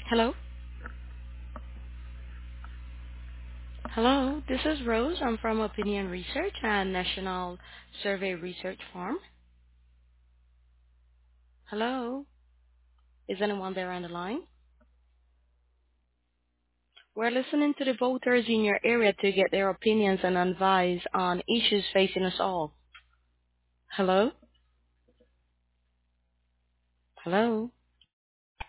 Hello? Hello, this is Rose. I'm from Opinion Research and National Survey Research Farm. Hello? Is anyone there on the line? We're listening to the voters in your area to get their opinions and advice on issues facing us all. Hello? Hello?